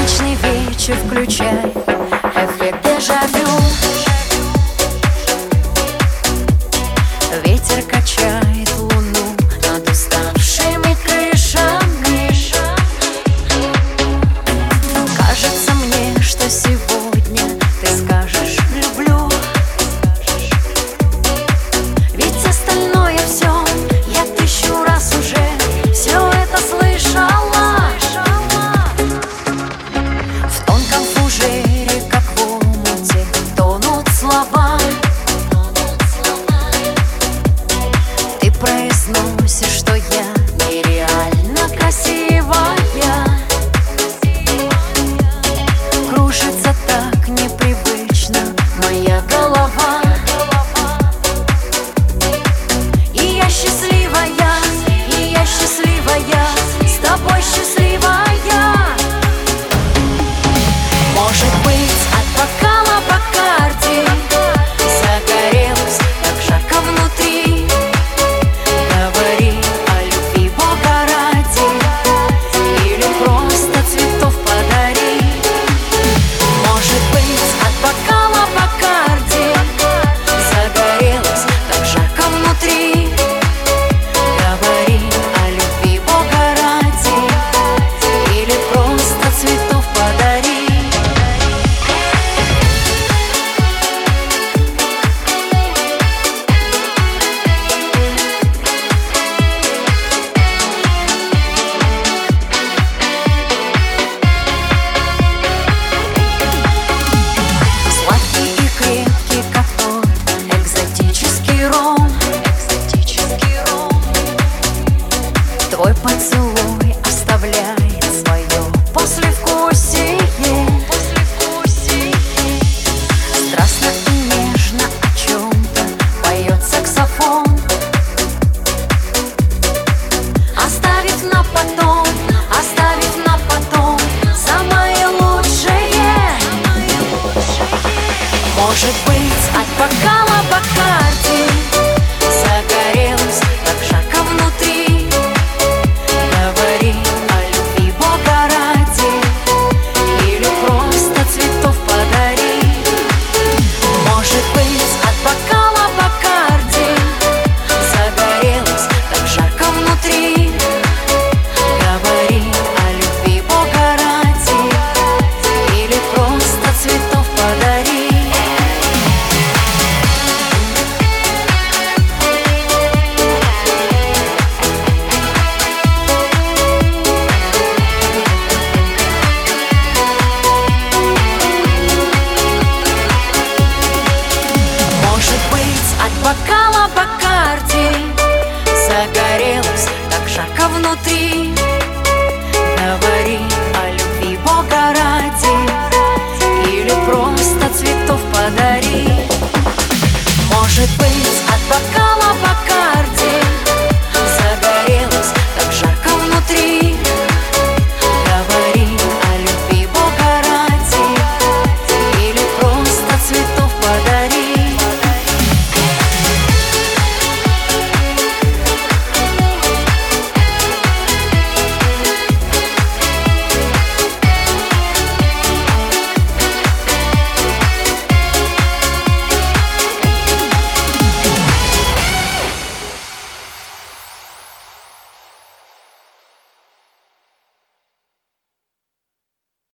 Солнечный вечер, включай эффект дежавю. Ветер качает луну над уставшими крышами. Кажется мне, что сегодня ты скажешь «люблю». Ведь остальное все я тысячу раз уже все это слышала. В тонком фужере, как в омуте, тонут слова. Ты произносишь, что я нереально красивая. Кружится так непривычно моя голова. И я счастливая, и я счастливая, с тобой счастливая. Может быть, от бокала Бакарди загорелась так жарко внутри. Говори о любви Бога ради, или просто цветов подари. Может быть, от бокала Бакарди загорелась так жарко внутри. Говори о любви Бога ради, или просто цветов подари. Сладкий и крепкий, как тот экзотический ром. Твой поцелуй оставляет свое послевкусие.